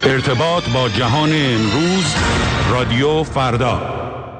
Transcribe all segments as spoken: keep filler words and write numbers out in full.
ارتباط با جهان امروز، رادیو فردا.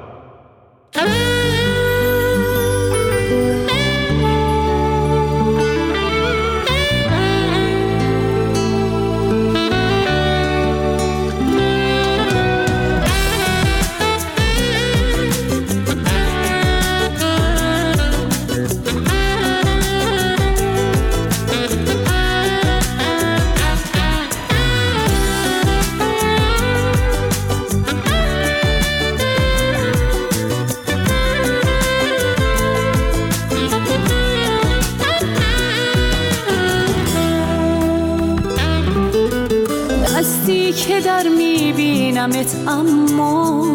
که در میبینمت اما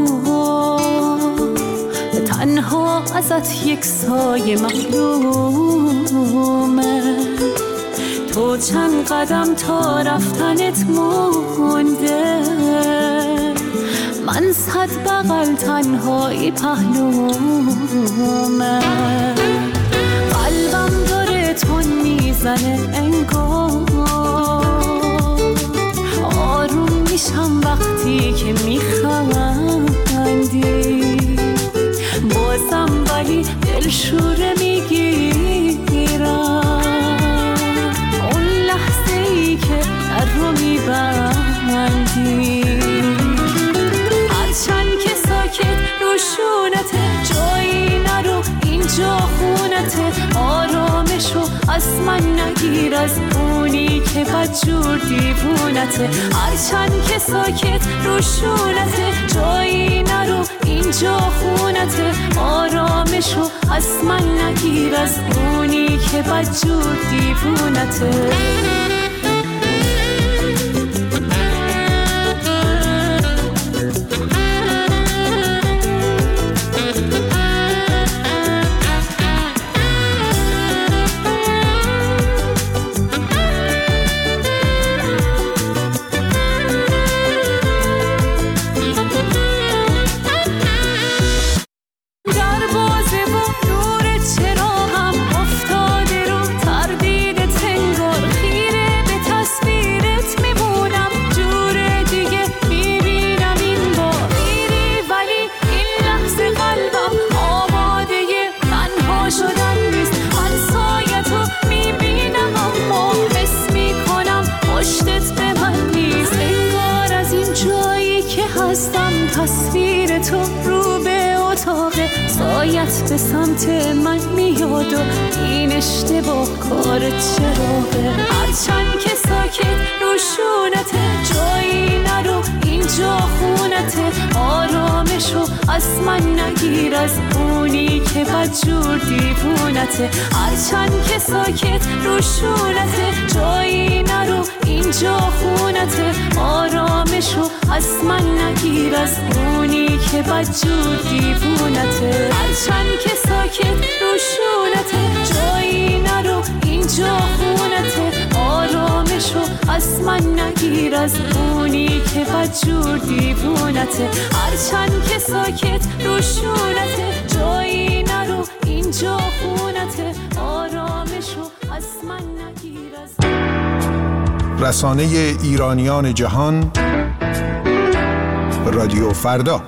تنها ازت یک سایه معلومه، تو چند قدم تا رفتنت مونده، من صد بغل تنهایی پهلومه، قلبم داره تون میزنه انگار، آروم میشم وقتی که میخندی، بازم ولی دلشوره میگیرم اون لحظه ای که در رو میبندی، هرچند که ساکت روشونته، جایی نرو اینجا خونته، آرامشو از من نگیر، از اونی که بدجور دیوونته، هرچند که ساکت روشونته، جایی نرو اینجا خونته، آرامشو از من نگیر، از اونی که بدجور دیوونته. تصویر تو رو به اتاقه، سایت به سمت من میاد و این اشتباه کار چراغه، هرچند که ساکت روشونته، جایی نرو اینجا خونته، آرامشو از من نگیر، از اونی که بدجور دیوونته، هرچند که ساکت روشونته، جایی نرو اینجا خونته، آرامشو از من نگیر، از اونی که بدجور دیوونته، هرچند که ساکت روشونته، جایی نرو اینجا خونته، آرامشو از من نگیر، از اونی که بدجور دیوونته، هرچند که ساکت روشونته، جایی نرو اینجا خونته، آرامشو از من نگیر، از رسانه ایرانیان جهان، رادیو فردا.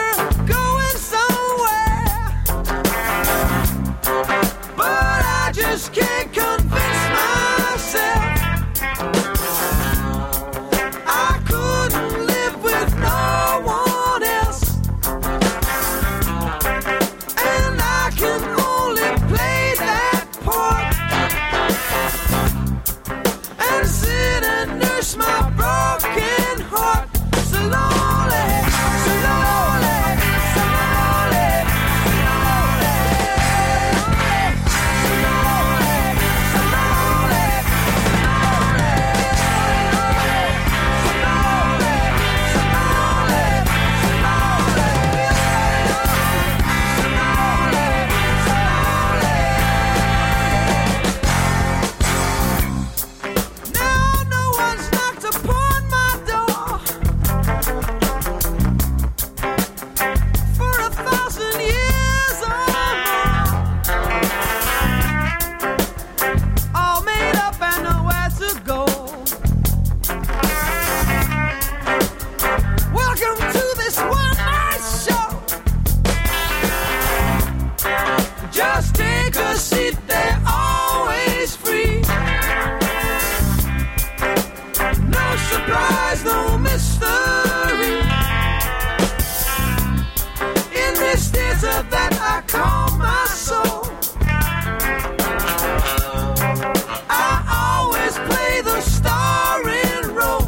Just a seat, they're always free. No surprise, no mystery. In this desert that I call my soul, I always play the starring role.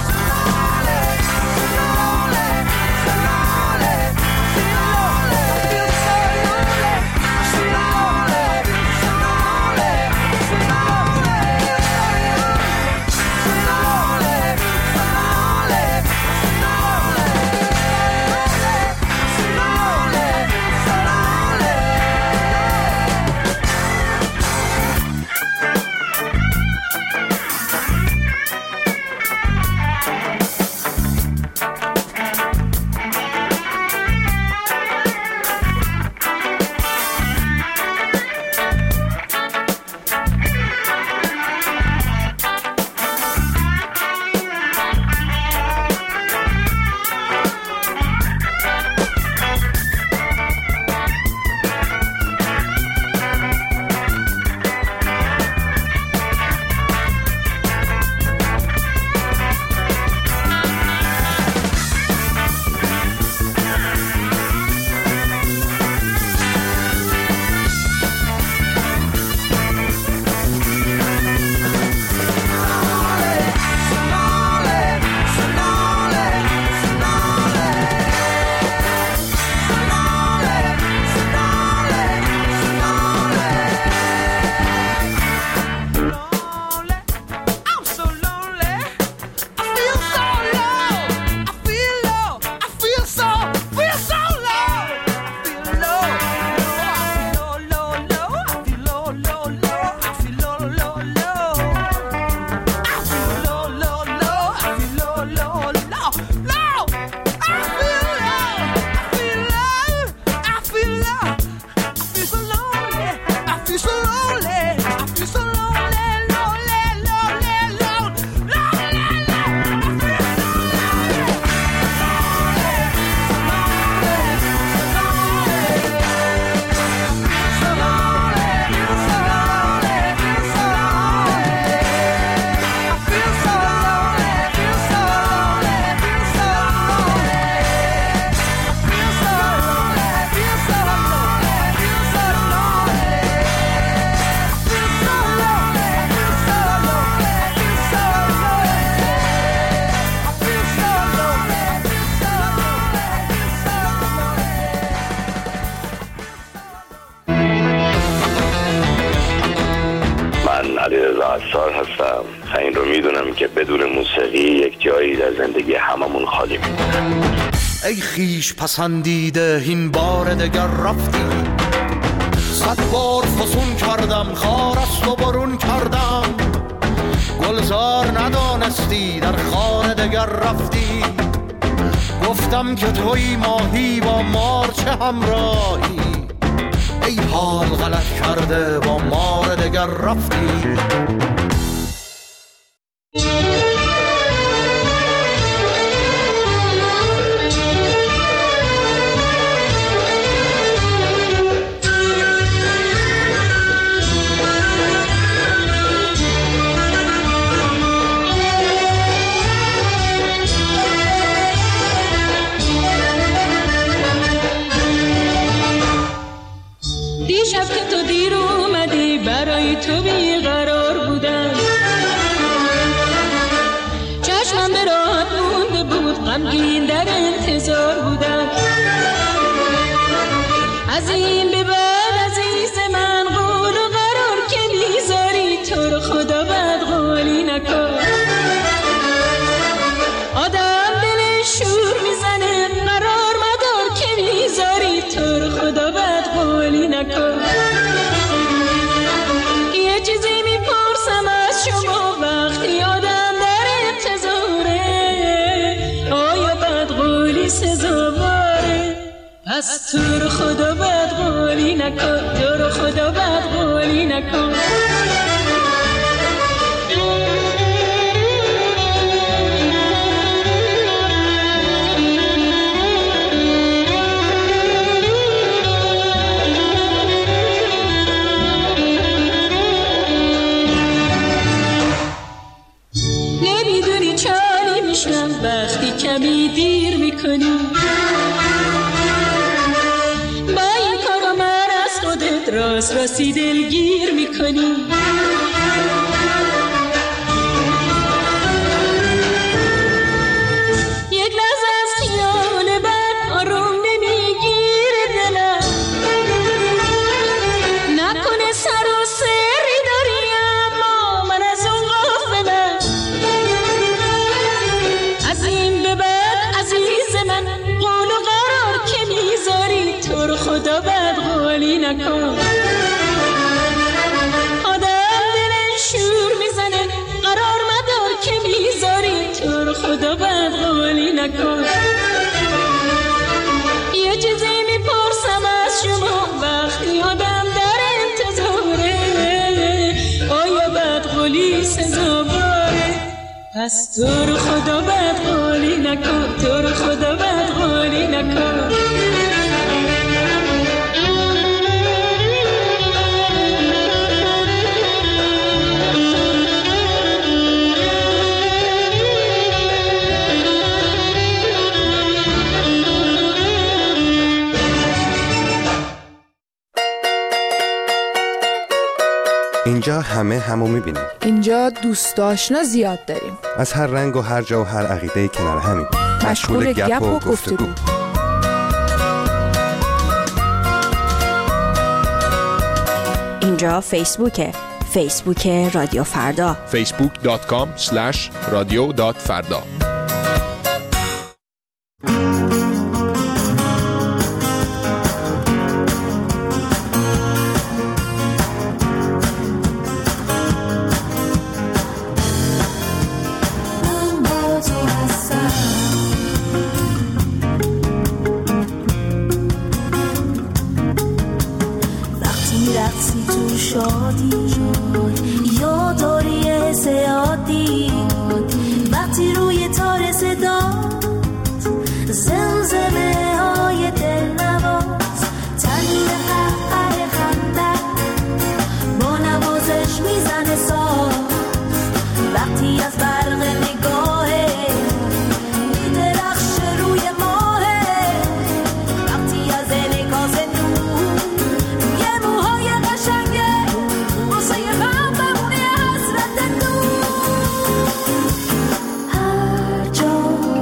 عطار هستم. این رو میدونم که بدون موسیقی یک جایی در زندگی هممون خالی میمونه. ای خیش پسندیده این بار دگر رفتی، صد بار فسون کردم خار است و برون کردم، گلزار ندانستی در خانه دگر رفتی، گفتم که توی ماهی با مار چه همراهی، ای حال غلط کرده با مار دگر رفتی. دیشب که تو دیر اومدی برای تو بیقرار بودم، چشمم به راحت مونده بود غمگین در انتظار بودم، از این به بعد عزیز من قول و قرار که میذاری تو رو خدا بد قولی نکن، آدم دلش شور میزنه قرار مدار که میذاری تو رو خدا بد قولی نکن. یه چیزی میپرسم از شما وقتی آدم در انتظاره، آیا بد قولی سزاواره؟ پس تو رو خدا بد قولی نکن، تو رو خدا بد قولی نکن. راست راستی دلگیر میکنی. یک لحظه از خیال بد آروم نمیگیره دلم، نکنه سر و سری داری اما من از اون غافلم. از این به بعد عزیز من قول و قرار که میذاری تو رو خدا بد قولی نکن. آدم دلش شور میزنه قرار مدار که میذاری تو رو خدا بد قولی نکن. یه چیزی میپرسم از شما وقتی آدم در انتظاره، آیا بد قولی سزاواره؟ پس تو رو خدا بد قولی نکن، تو رو خدا بد قولی نکن. اینجا همه همو میبینیم. اینجا دوست آشنا زیاد داریم. از هر رنگ و هر جا و هر عقیده کنار همین. مشغول گپ و گفتگو. اینجا فیسبوکه. فیسبوک رادیو فردا. فیسبوک دات کام اسلش رادیو دات فردا. Joe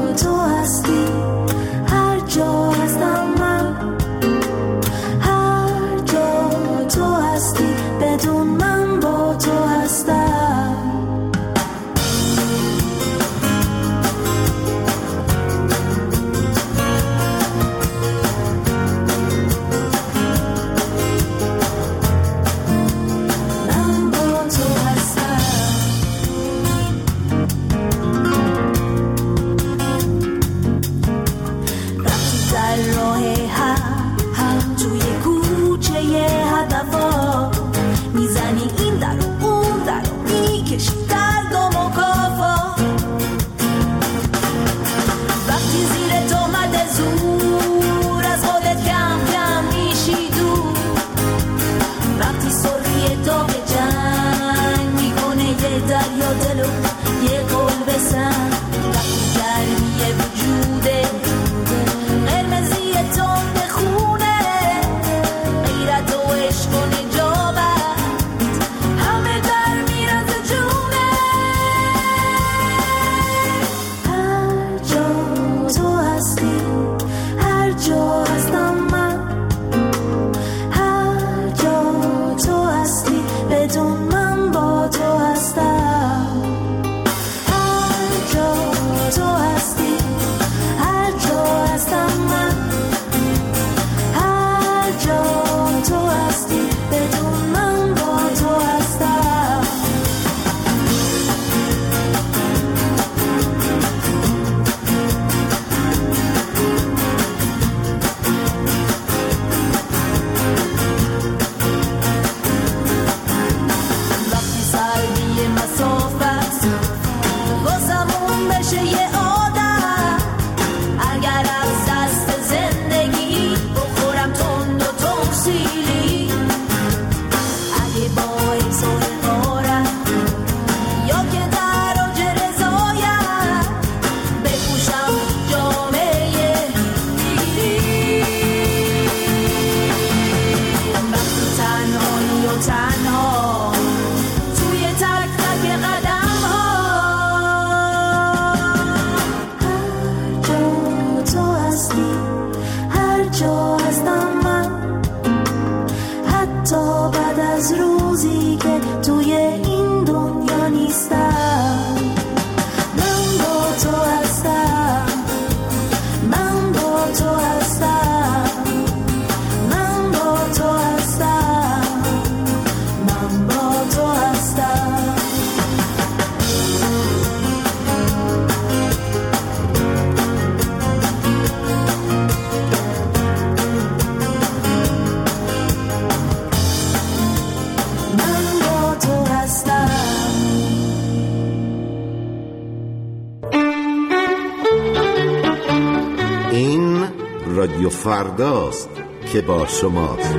فرداست که با شماست.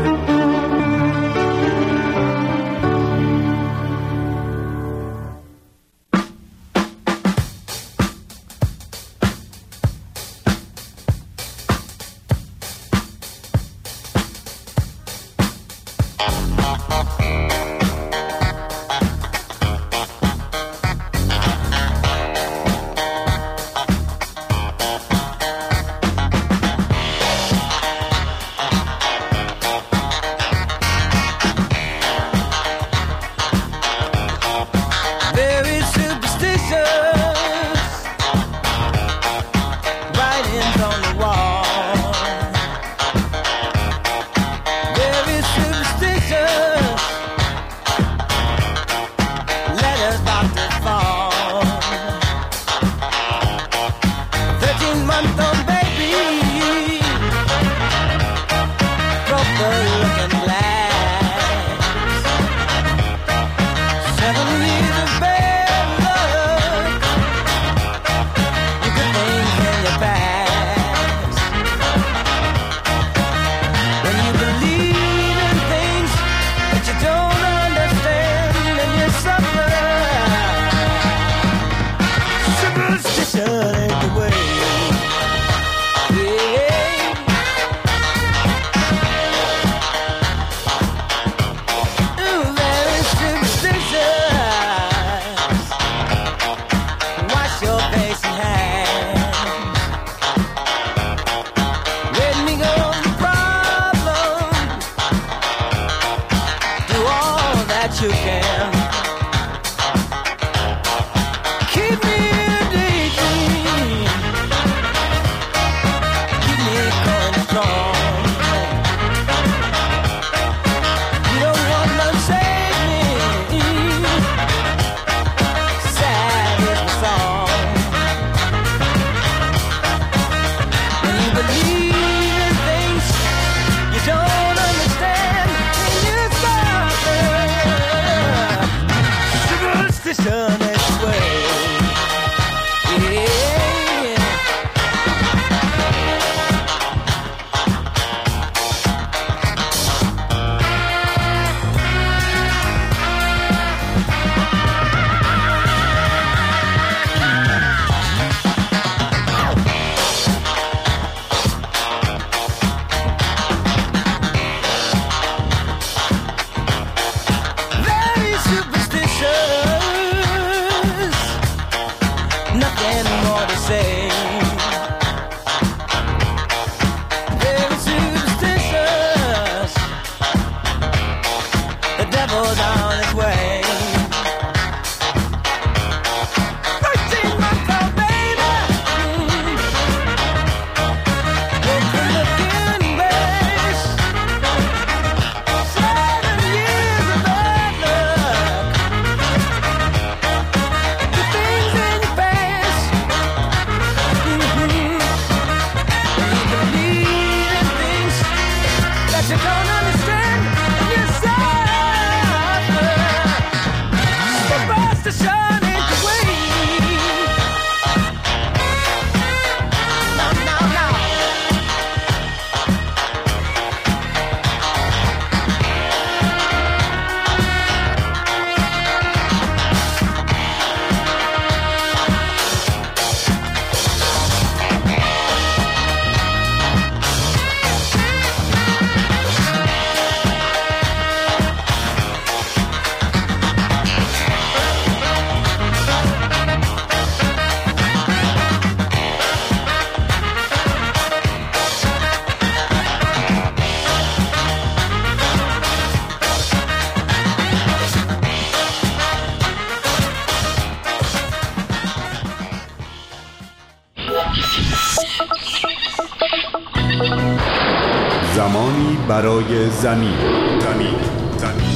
زمانی برای زمین زمین زمین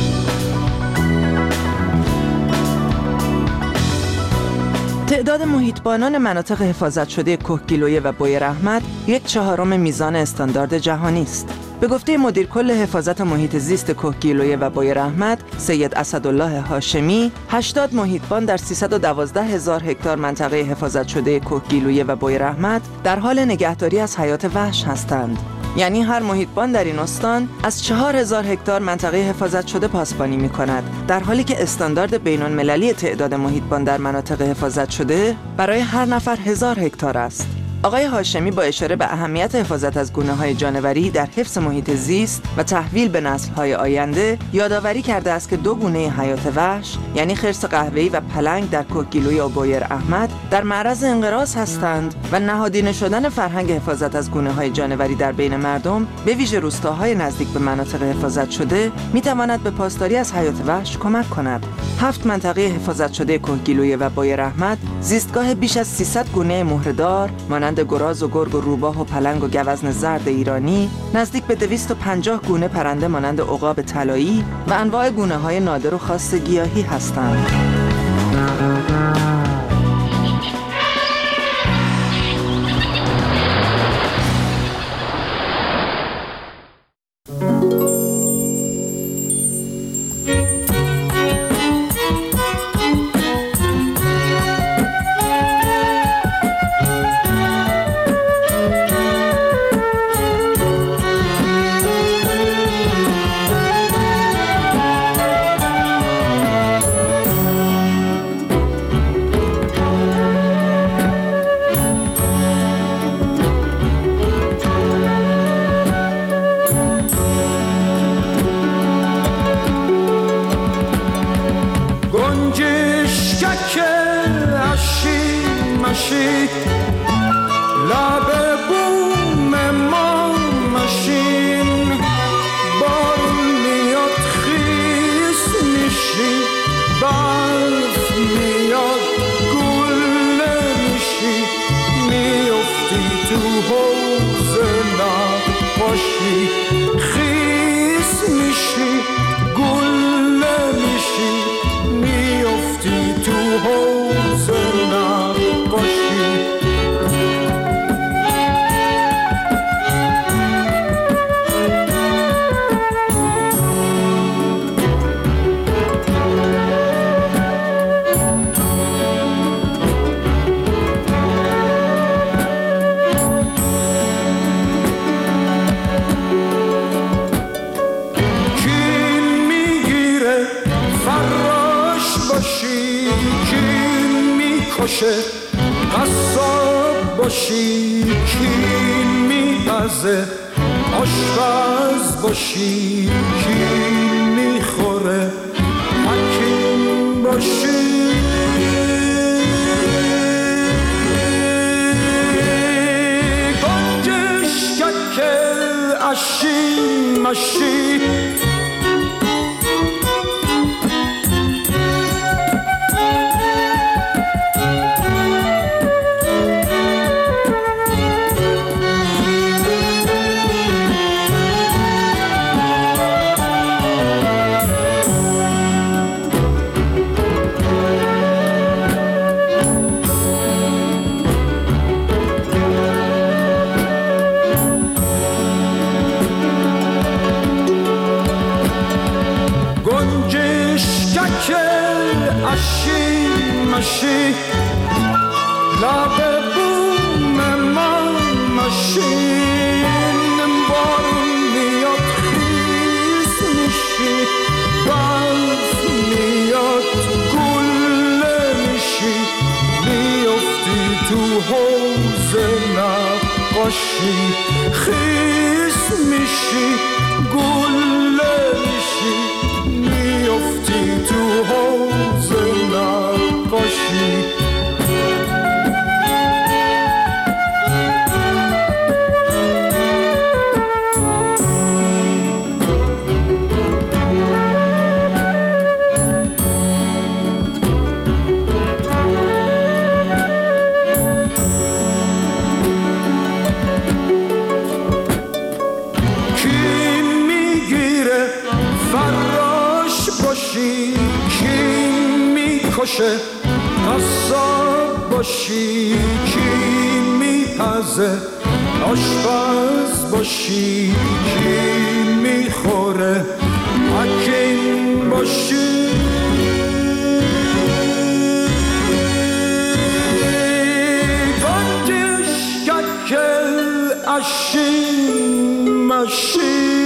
تعداد محیطبانان مناطق حفاظت شده کهگیلویه و بوی رحمت یک چهارم میزان استاندارد جهانی است. به گفته مدیر کل حفاظت محیط زیست کهگیلویه و بوی رحمت سید اسدالله هاشمی، هشتاد محیطبان در سیصد و دوازده هزار هکتار منطقه حفاظت شده کهگیلویه و بوی رحمت در حال نگهداری از حیات وحش هستند. یعنی هر محیطبان در این استان از چهار هزار هکتار منطقه حفاظت شده پاسبانی می کند، در حالی که استاندارد بین‌المللی تعداد محیطبان در مناطق حفاظت شده برای هر نفر هزار هکتار است. آقای هاشمی با اشاره به اهمیت حفاظت از گونه‌های جانوری در حفظ محیط زیست و تحویل به نسل‌های آینده یادآوری کرده است که دو گونه حیات وحش یعنی خرس قهوه‌ای و پلنگ در کوهگیلوی و بویر احمد در معرض انقراض هستند و نهادینه شدن فرهنگ حفاظت از گونه‌های جانوری در بین مردم به ویژه روستاهای نزدیک به مناطق حفاظت شده می‌تواند به پاسداری از حیات وحش کمک کند. هفت منطقه حفاظت شده کوهگیلوی و بویر احمد زیستگاه بیش از سیصد گونه مهره‌دار مانند گراز و گرگ و روباه و پلنگ و گوزن زرد ایرانی، نزدیک به دویست و پنجاه گونه پرنده مانند عقاب طلایی و انواع گونه‌های نادر و خاص گیاهی هستند. قصاب باشی کین میپزه، آشپز باشی کین میخوره، حکیم باشی گنجش ککل اشی مشی مشی لب بوم من مشین بارون میاد خیس میشی برف میاد گله میشی میافتی تو حوض نقاشی خیس میشی گله میشی میافتی تو حوض نقاشی قصاب باشی کی میپزه، آشپز باشی کی میخوره، حکیم باشی گنجش ککل اشی باشی.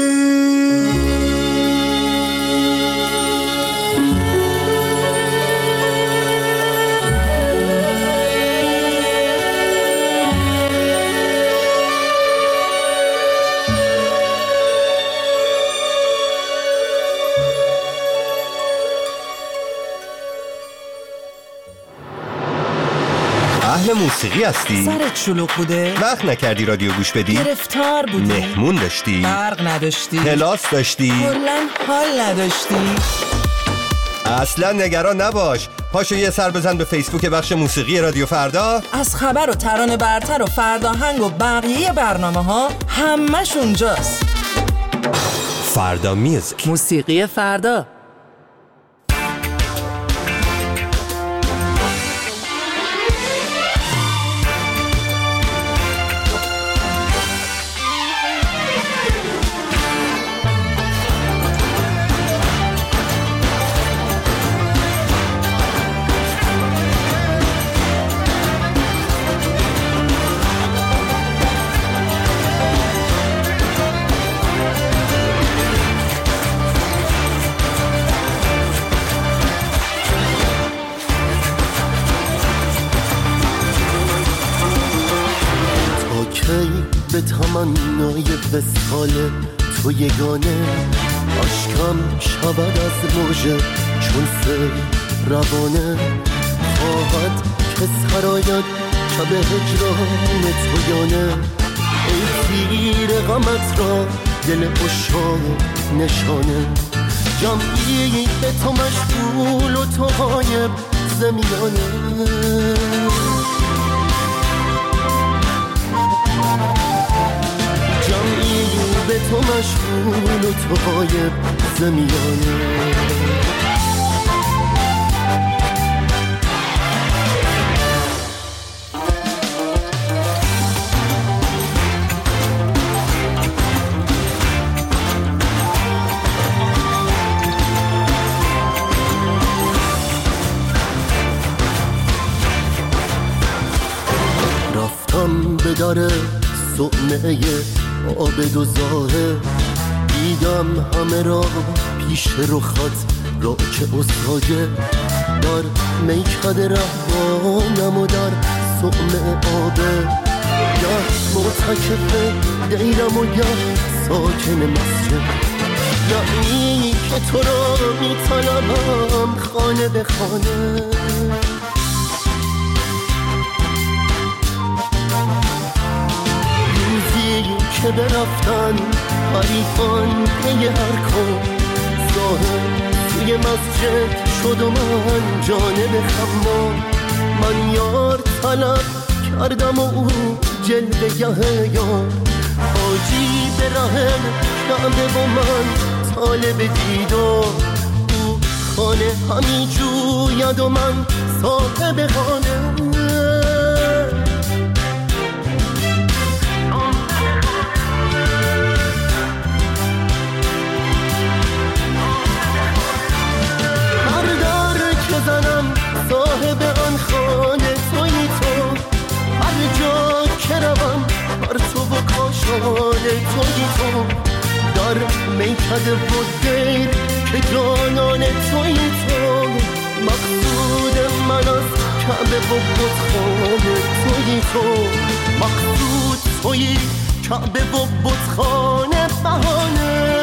اهل موسیقی هستی؟ سرت شلوغ بوده؟ وقت نکردی رادیو گوش بدی؟ گرفتار بودی؟ مهمون داشتی؟ برق نداشتی؟ کلاس داشتی؟ کلاً حال نداشتی؟ اصلا نگران نباش، پاشو یه سر بزن به فیسبوک بخش موسیقی رادیو فردا. از خبر و ترانه برتر و فرداهنگ و بقیه برنامه ها همش اونجاست. فردا میوزیک، موسیقی فردا. به تمنای وصال تو یگانه، اشکم شود از موجه چون سیل روانه. خواهد که سراید شب هجران تو یانه، ای تیر غمت را دل عشاق نشانه. جمعی به تو مشغول و تو غایب زمیانه. جمعی به تو مشغول و تو غایب زمیانه. رفتم به در صومعه عابد و زاهد، دیدم همه را پیش رخت را که استاجه. در میکده رهبانم و در صومعه عابد، گه معتکف دیرم و گه ساکن مسجد. یعنی که تو را میطلبم خانه به خانه. که برفتن حریفان پی هر کن، ظاهر توی مسجد شد و من جانب خمام. من یار طلب کردم و او جلوه گه یار، حاجی به ره کعبه و من طالب دیدار. او خانه همی جوید و من صاحب خانه. صاحب آن خانه تویی تو، هر جا که روم بر تو و کاشانه تویی تو. در میکده و دیر که جانان تویی تو، مقصود من از کعبه و بتخانه تویی تو. مقصود تویی کعبه و بتخانه بهانه.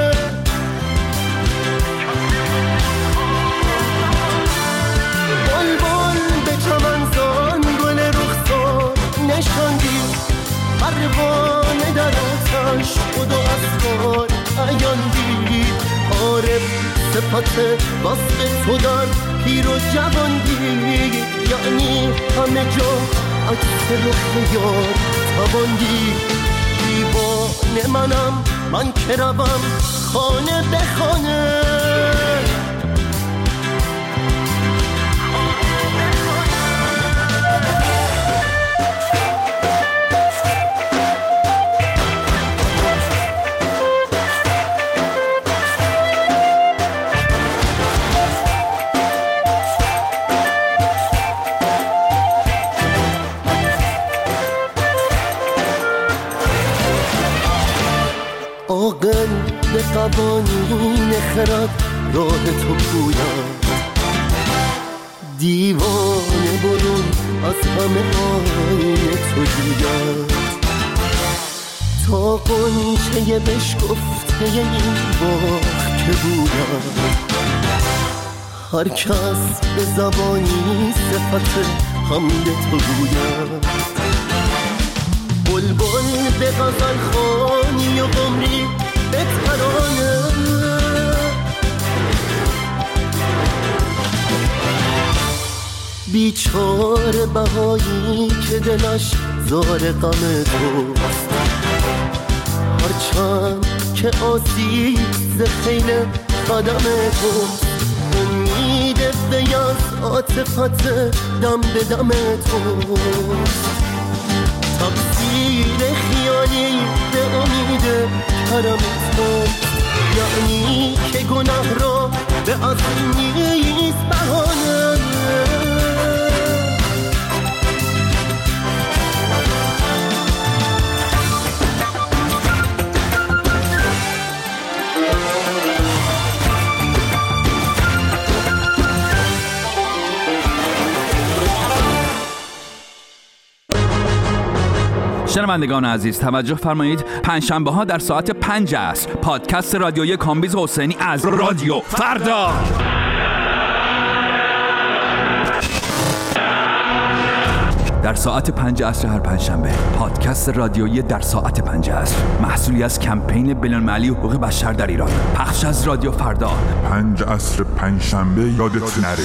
نشاندی پروانه در آتش خود و اسرار عیان دید. عارف صفت وصف تو در پیر و جوان دید، یعنی همه جا عکس رخ یار توان دید. دیوانه منم من که روم خانه به خانه. به قوانین خرد راه تو پوید. دیوانه برون از همه آینه تو جوید، تا قنچه بشکفته این باغ که بوید. هر کس به زبانی صفت حمد تو گوید. بلبل به غزل خوانی و قمری به ترانه، بیچاره بهایی که دلش زار غم توست. هرچند که آسیب ز خیل قدم توست، امید بیاز عاطفت دم به دم توست. تقصیر خیالی به امید کرم توست، یعنی که گناه را به عزم نیست بهانه. شنوندگان عزیز توجه فرمایید، پنجشنبه ها در ساعت پنج عصر پادکست رادیویی کامبیز حسینی از رادیو فردا. در ساعت پنج عصر هر پنجشنبه پادکست رادیویی در ساعت پنج عصر، محصولی از کمپین بین‌المللی حقوق بشر در ایران، پخش از رادیو فردا. پنج عصر پنجشنبه یادت نره.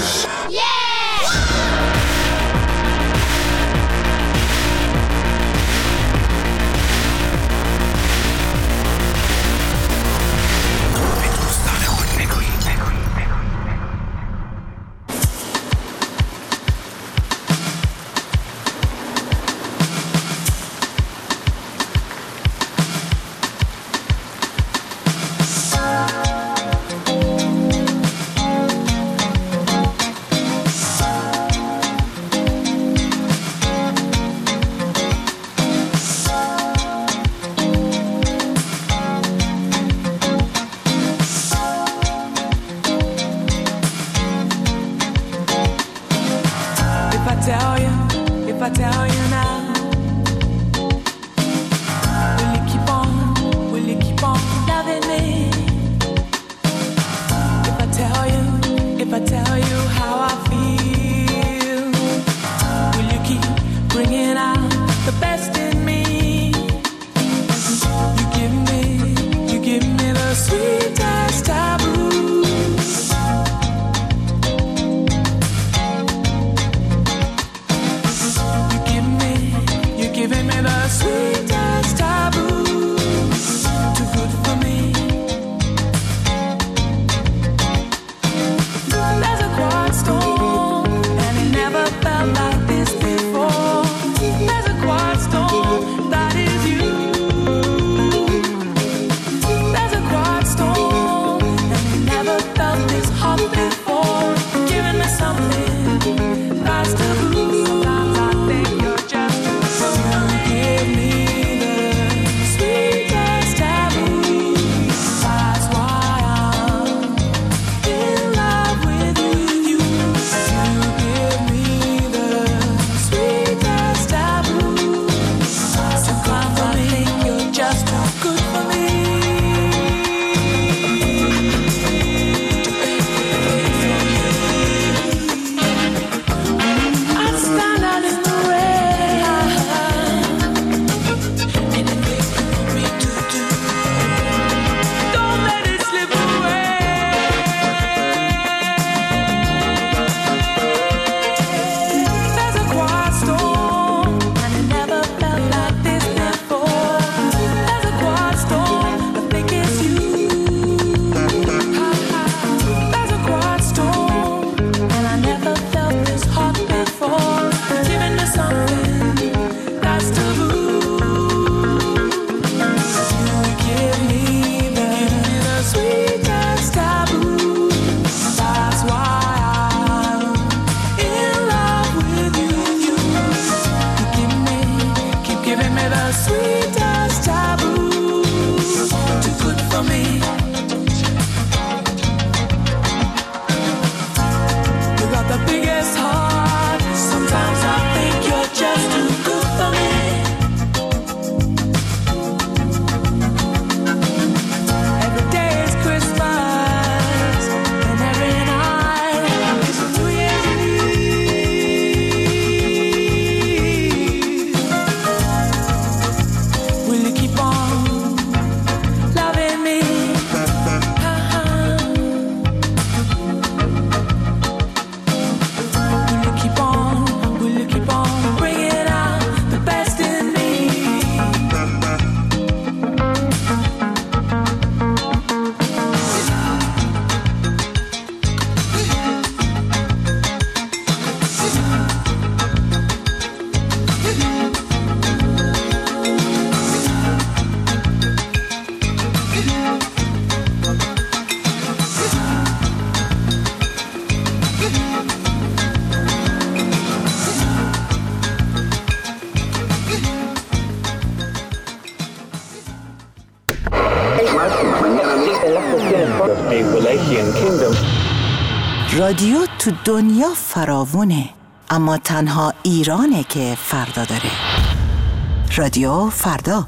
رادیو تو دنیا فراوونه، اما تنها ایرانه که فردا داره. رادیو فردا.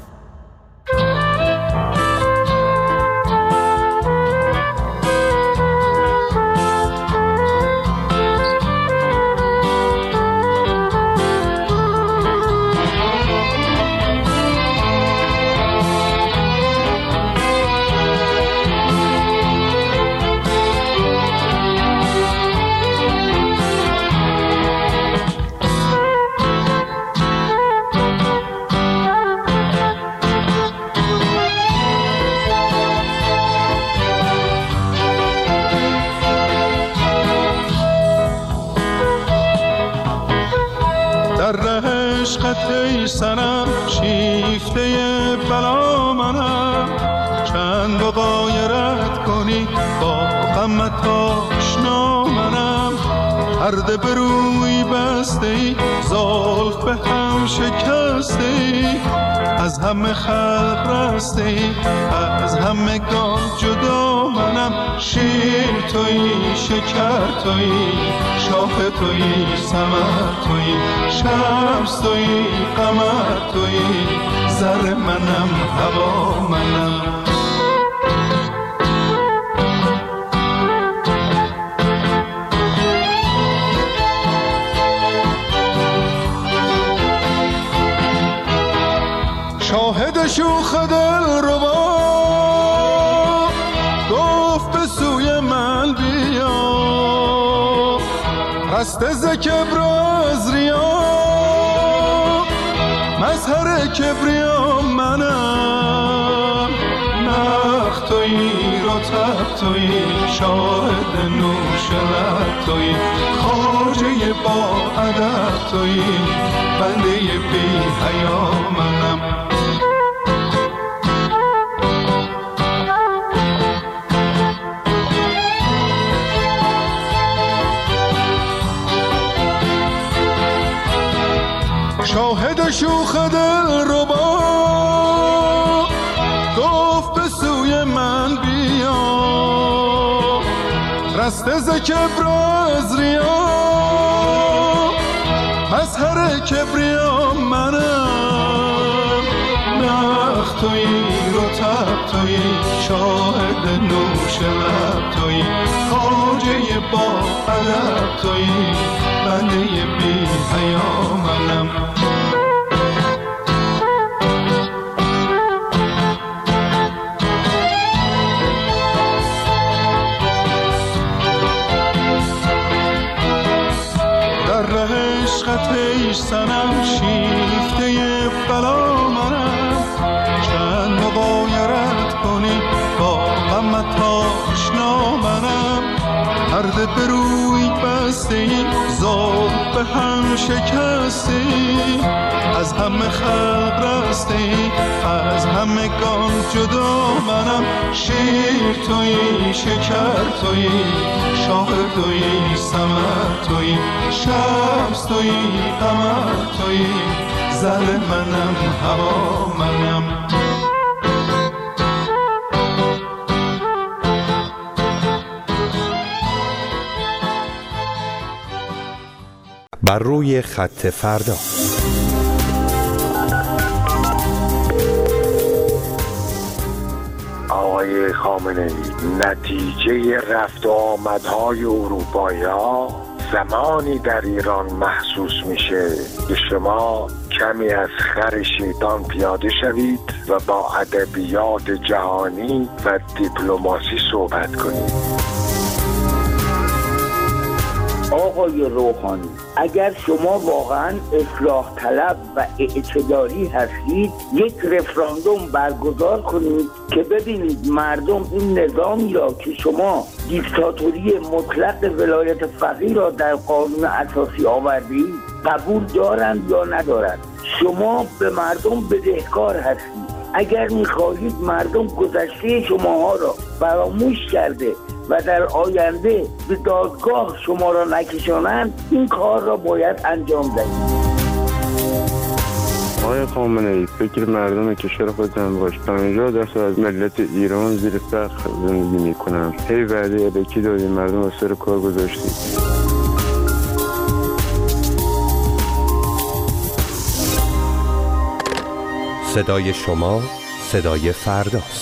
سنم شیفته بلا منم، چند غایرت کنی با غمت آشنا منم. پرده به روی بسته ای، زلف به هم شکسته ای، از همه خلق رسته ای، از همه گان جدا منم. شیر تویی، شکر تویی، شاخ تویی، ثمر تویی، شمس تویی، قمر تویی، زر منم، هوا منم. شاهد شوخ دل ربا گفت به سوی من بیا، رسته ز کبر از ریا، مظهر کبریا منم. نخ تویی، رطب تویی، شاهد نوش لب تویی، خواجه با ادب تویی، بنده بی حیا منم. شاهد شوخ دل ربا گفت به سوی من بیا، رسته ز کبر از ریا، مظهر کبریا منم. نخ تویی، رطب تویی، شاهد نوش لب تویی، خواجه با ادب تویی، بنده بی حیا منم. ای سنم شیفته بلا منم، چند مغایرت کنی با غمت آشنا منم. پرده به روی بسته ای، زلف به هم شکسته ای، از همه خلق رسته ای، از همه گان جدا منم. شیر تویی، شکر تویی، شاخ تویی، ثمر تویی، شمس تویی، قمر تویی، زر منم، هوا منم. بر روی خط فردا. آقای خامنه‌ای، نتیجه رفت و آمدهای اروپایی‌ها زمانی در ایران محسوس میشه که شما کمی از خر شیطان پیاده شوید و با ادبیات جهانی و دیپلماسی صحبت کنید. آقای روحانی، اگر شما واقعا اصلاح طلب و اعتدالی هستید، یک رفراندوم برگزار کنید که ببینید مردم این نظامی را که شما دیکتاتوری مطلق ولایت فقیه را در قانون اساسی آوردید قبول دارند یا ندارند. شما به مردم بدهکار هستید. اگر میخواهید مردم گذشته شماها را فراموش کرده و در آینده به دادگاه شما را نکشانند، این کار را باید انجام دهید. آقای خامنه‌ای فکر مردم کشور خود جمع باش. پنجاه درصد از ملت ایران زیر فقر زندگی میکنن. هی وعده الکی دادیم مردم از سر کار گذاشتید. صدای شما صدای فرداست.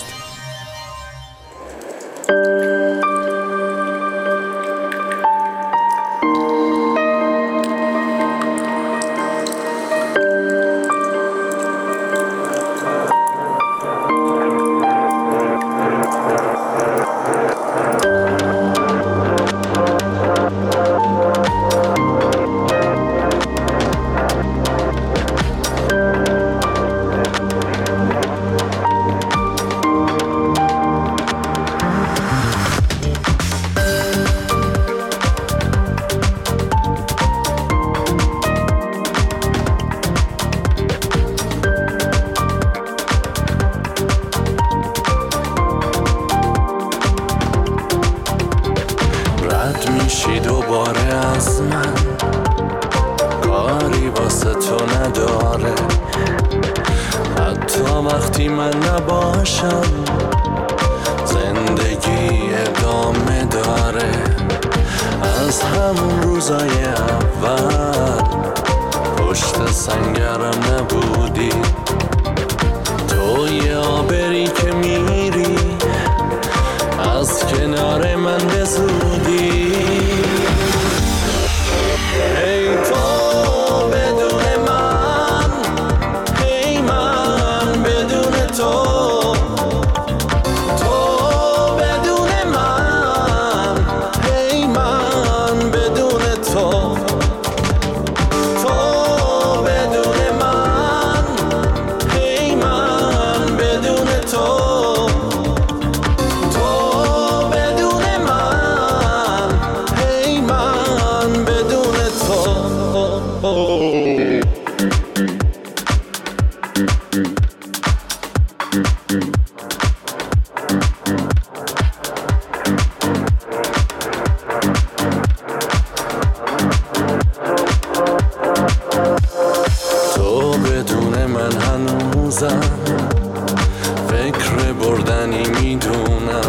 فکر بردنی میدونم،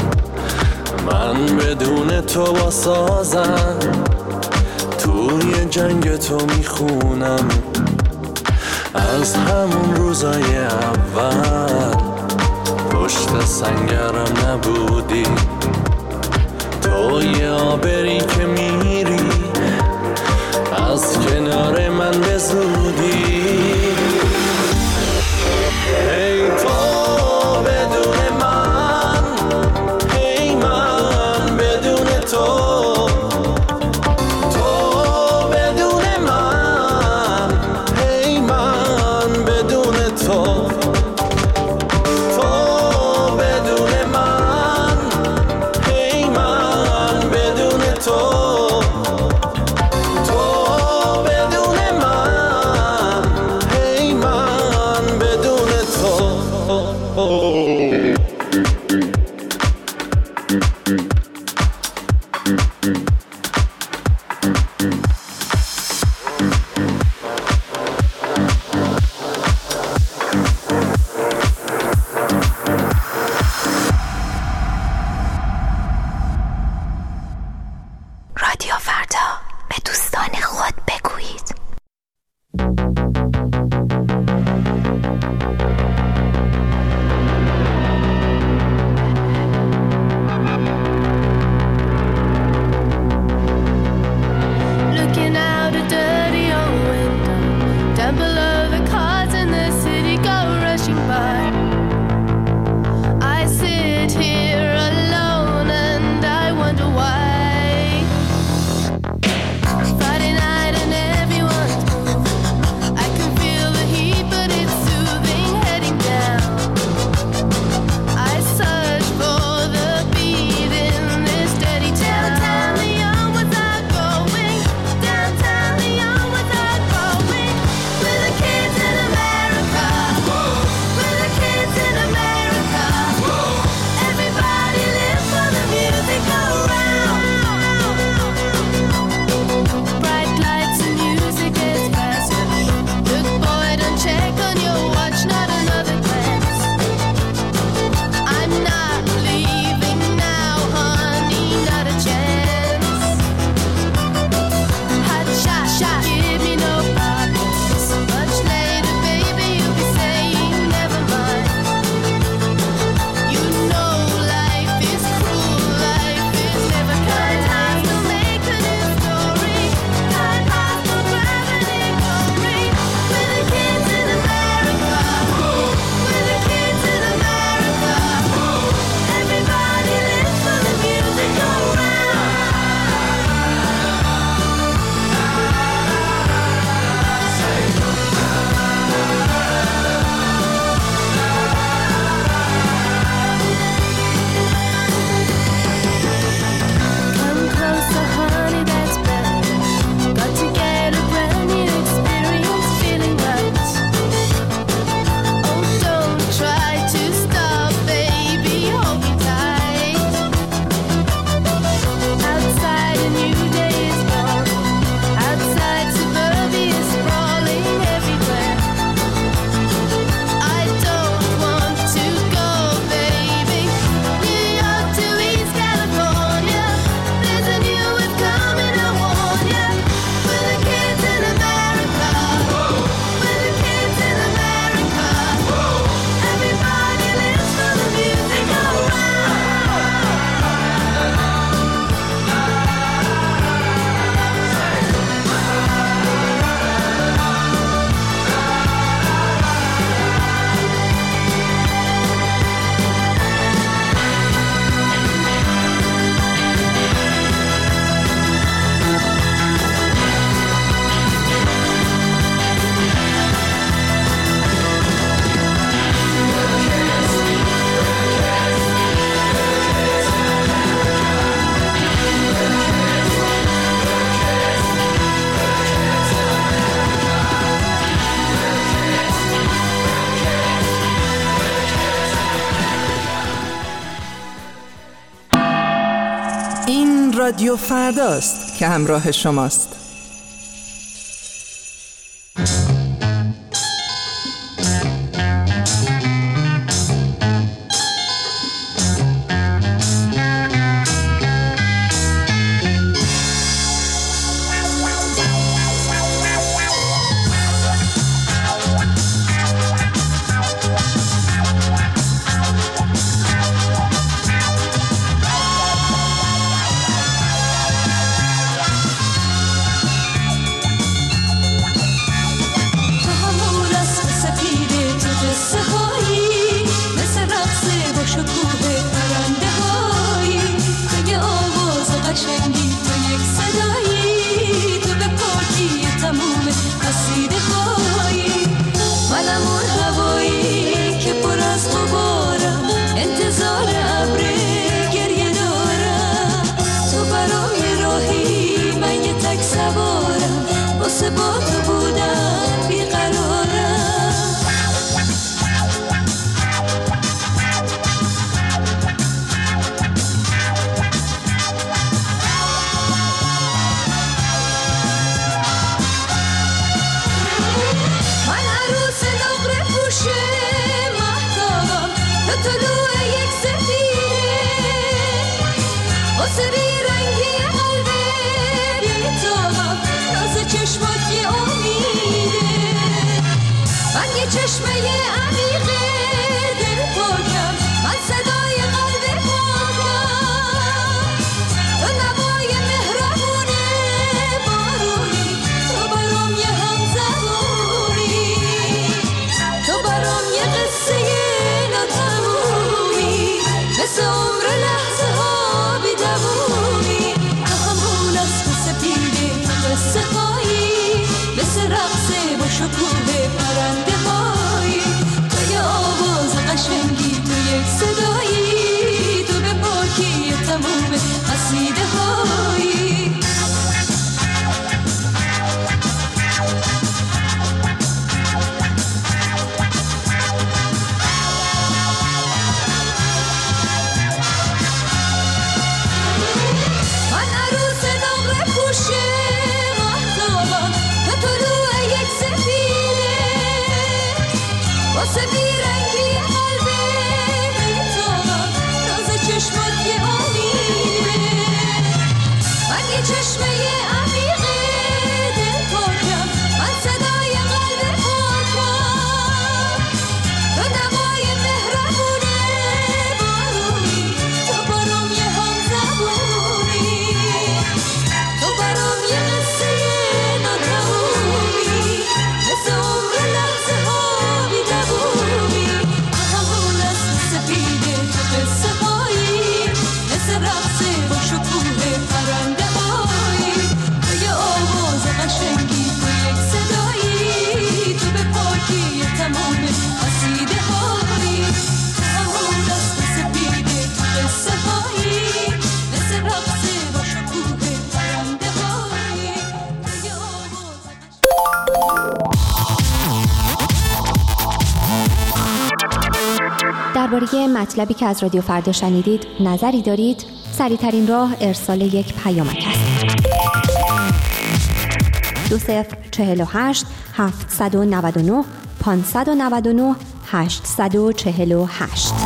من بدون تو با سازم، توی جنگ تو میخونم، از همون روزای اول پشت سنگرم نبودی، توی آبری که میری از کنار من به زودی. ای تو بدون من، ای من بدون تو، تو بدون من، ای من بدون تو، تو بدون من، ای من بدون تو، تو بدون من، این رادیو فرداست که همراه شماست. درباره مطلبی که از رادیو فردا شنیدید نظری دارید؟ سریع‌ترین راه ارسال یک پیامک است. دو صفر چهل و هشت هفتصد و نود و نه پانصد و نود و نه هشتصد و چهل و هشت.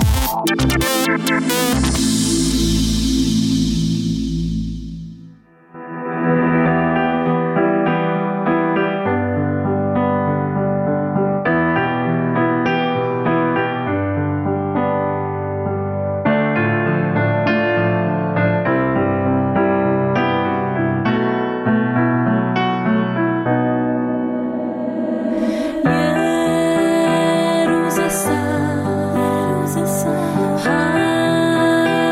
یه روز سر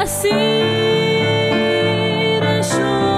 اسیرشون